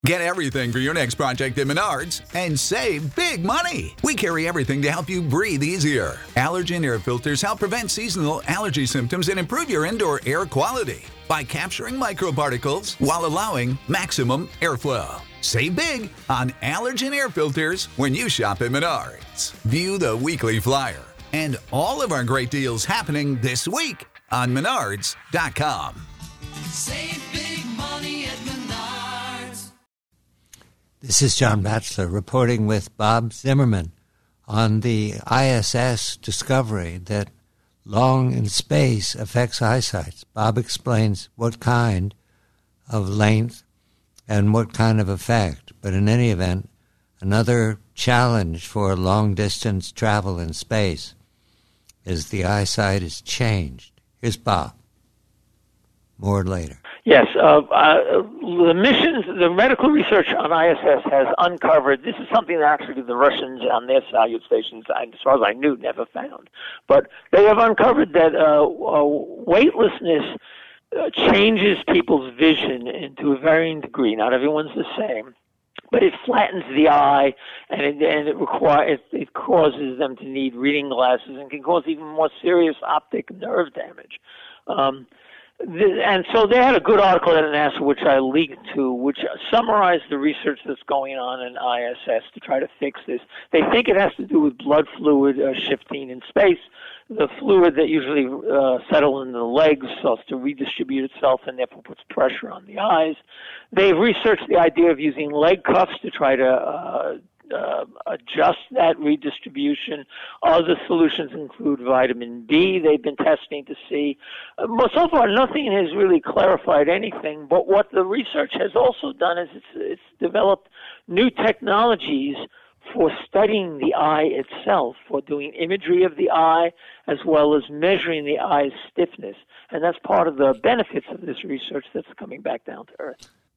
Get everything for your next project at Menards and save big money. We carry everything to help you breathe easier. Allergen air filters help prevent seasonal allergy symptoms and improve your indoor air quality by capturing microparticles while allowing maximum airflow. Save big on allergen air filters when you shop at Menards. View the weekly flyer and all of our great deals happening this week on Menards.com. Save big money at Menards. This is John Batchelor reporting with Bob Zimmerman on the ISS discovery that long in space affects eyesight. Bob explains what kind of length and what kind of effect. But in any event, another challenge for long-distance travel in space is the eyesight is changed. Here's Bob. More later. Yes, the missions, the medical research on ISS has uncovered, this is something that actually the Russians on their Salyut stations, as far as I knew, never found. But they have uncovered that weightlessness changes people's vision to a varying degree. Not everyone's the same, but it flattens the eye, and it causes them to need reading glasses and can cause even more serious optic nerve damage. And so they had a good article at NASA, which I linked to, which summarized the research that's going on in ISS to try to fix this. They think it has to do with blood fluid shifting in space. The fluid that usually settles in the legs starts to redistribute itself and therefore puts pressure on the eyes. They've researched the idea of using leg cuffs to try to adjust that redistribution. Other solutions include vitamin B. They've been testing to see. So far, nothing has really clarified anything, but what the research has also done is it's developed new technologies for studying the eye itself, for doing imagery of the eye, as well as measuring the eye's stiffness. And that's part of the benefits of this research that's coming back down to Earth.